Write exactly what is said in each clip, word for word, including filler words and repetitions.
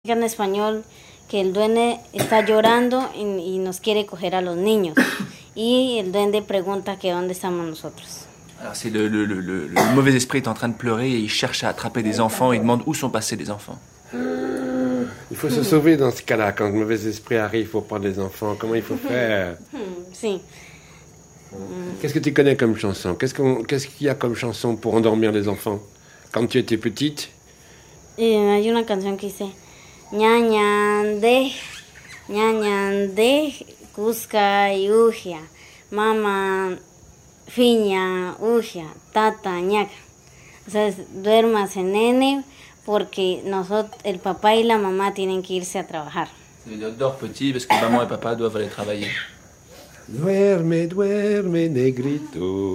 En español que el duende está llorando y, y nos quiere coger a los niños y el duende pregunta que dónde estamos nosotros. Alors c'est le, le, le, le, le mauvais esprit est en train de pleurer et il cherche à attraper des enfants et il demande où sont passés les enfants. Il faut se sauver dans ce cas-là. Quand le mauvais esprit arrive, il faut prendre les enfants. Comment il faut faire? Sí. Qu'est-ce que tu connais comme chanson? Qu'est-ce qu'on, qu'est-ce qu'il y a comme chanson pour endormir les enfants? Quand tu étais petite? Y hay una canción que dice ñañande, ñañande, cusca y ugia, mama, fiña, ugia, tata, ñaca. O sea, duérmase nene porque nosotros, el papá y la mamá tienen que irse a trabajar. Ça veut dire dors petit parce que maman et papa doivent aller travailler. Duerme, duerme, negrito.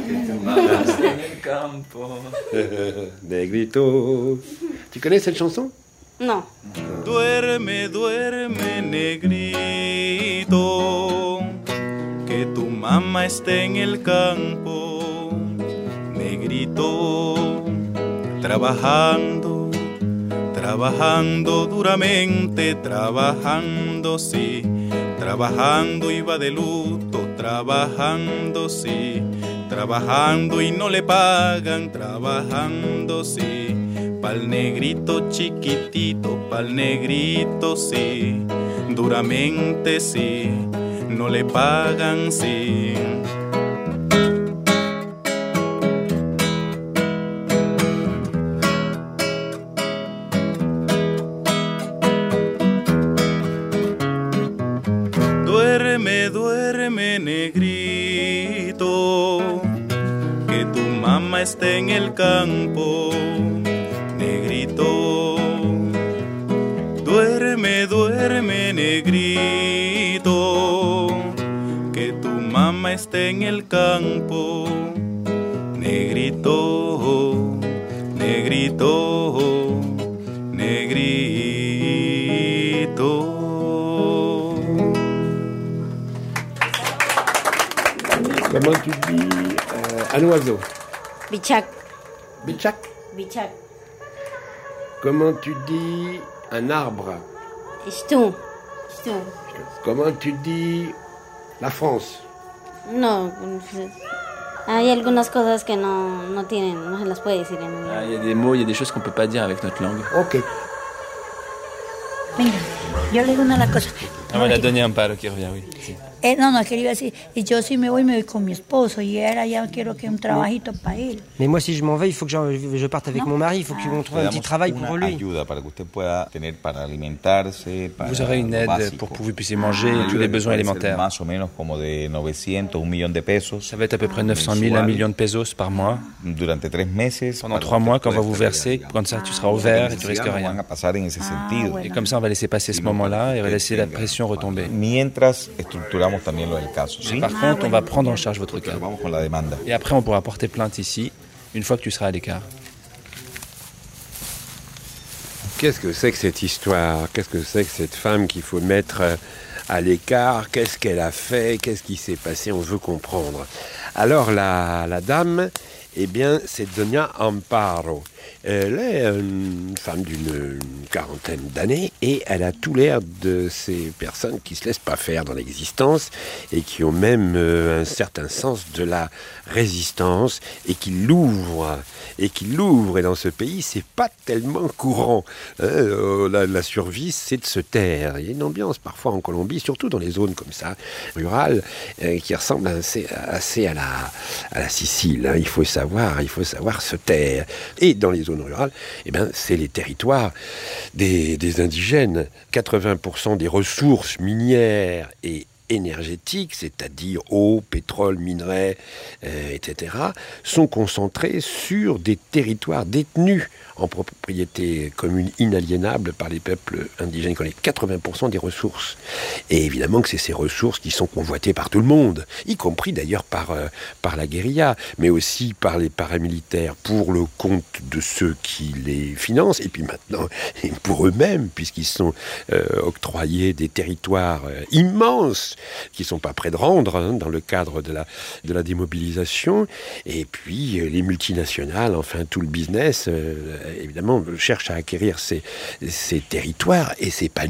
Negrito. Tu connais cette chanson? No. Duerme, duerme, negrito, que tu mamá esté en el campo, negrito, trabajando, trabajando duramente, trabajando, sí, trabajando y va de luto, trabajando, sí, trabajando y no le pagan, trabajando, sí. Pa'l negrito chiquitito, pa'l negrito sí, duramente sí, no le pagan sí. Duerme, duerme negrito, que tu mamá esté en el campo. Negrito, duerme, duerme, negrito, que tu mamá esté en el campo. Negrito, negrito, negrito. Comment tu dis euh, un oiseau? Bichak. Bichak. Bichak. Comment tu dis un arbre? Stu. Stu. Comment tu dis la France? No. Hay algunas cosas que no, no tienen, no se las puede decir en Ah, il y a des mots, il y a des choses qu'on peut pas dire avec notre langue. Ok. Venga, yo le digo una de las cosas. Ah, voilà, donner un palo qui revient, oui. Sí. Eh, no, no, es que le iba a decir, y yo si me voy, me voy con mi esposo, y ahora ya quiero que un trabajito para él. Mais moi, si je m'en vais, il faut que je, je parte avec Non. mon mari, il faut qu'on trouve un petit travail pour lui. Ayuda para que usted pueda tener para alimentarse, para Vous aurez une aide básico. pour que vous puissiez manger tous les besoins alimentaires. Más o menos como de novecientos, un millón de pesos. Ça va être à peu près neuf cent mille, un million de pesos par mois. Durante tres meses. Pendant trois mois, quand on va vous verser, comme ça tu seras ouvert et tu risques rien. Van a pasar en ese sentido. Et comme ça, on va laisser passer ce moment-là et on va laisser la pression retomber. Mientras estructuramos también lo del caso. ¿Sí? Par contre, on va prendre en charge votre cas. Vamos con la demanda. Et après, on pourra porter plainte ici, une fois que tu seras à l'écart. Qu'est-ce que c'est que cette histoire? Qu'est-ce que c'est que cette femme qu'il faut mettre à l'écart? Qu'est-ce qu'elle a fait? Qu'est-ce qui s'est passé? On veut comprendre. Alors la, la dame, eh bien, c'est Doña Amparo. Elle est une femme d'une quarantaine d'années et elle a tout l'air de ces personnes qui ne se laissent pas faire dans l'existence et qui ont même euh, un certain sens de la résistance et qui l'ouvrent. Et qui l'ouvrent. Et dans ce pays, c'est pas tellement courant. Euh, la, la survie, c'est de se taire. Il y a une ambiance parfois en Colombie, surtout dans les zones comme ça, rurales, euh, qui ressemble assez, assez à, la, à la Sicile. Hein. Il faut savoir, il faut savoir se taire. Et dans les zones rurales, eh ben, c'est les territoires des, des indigènes. quatre-vingts pour cent des ressources minières et énergétiques, c'est-à-dire eau, pétrole, minerais, euh, et cetera, sont concentrés sur des territoires détenus en propriété commune inaliénable par les peuples indigènes qui connaissent quatre-vingts pour cent des ressources. Et évidemment que c'est ces ressources qui sont convoitées par tout le monde, y compris d'ailleurs par, euh, par la guérilla, mais aussi par les paramilitaires pour le compte de ceux qui les financent, et puis maintenant pour eux-mêmes, puisqu'ils sont euh, octroyés des territoires euh, immenses forces qui ne sont pas prêts de rendre hein, dans le cadre de la, de la démobilisation. Et puis euh, les multinationales, enfin tout le business, euh, évidemment, cherche à acquérir ces, ces territoires et c'est pas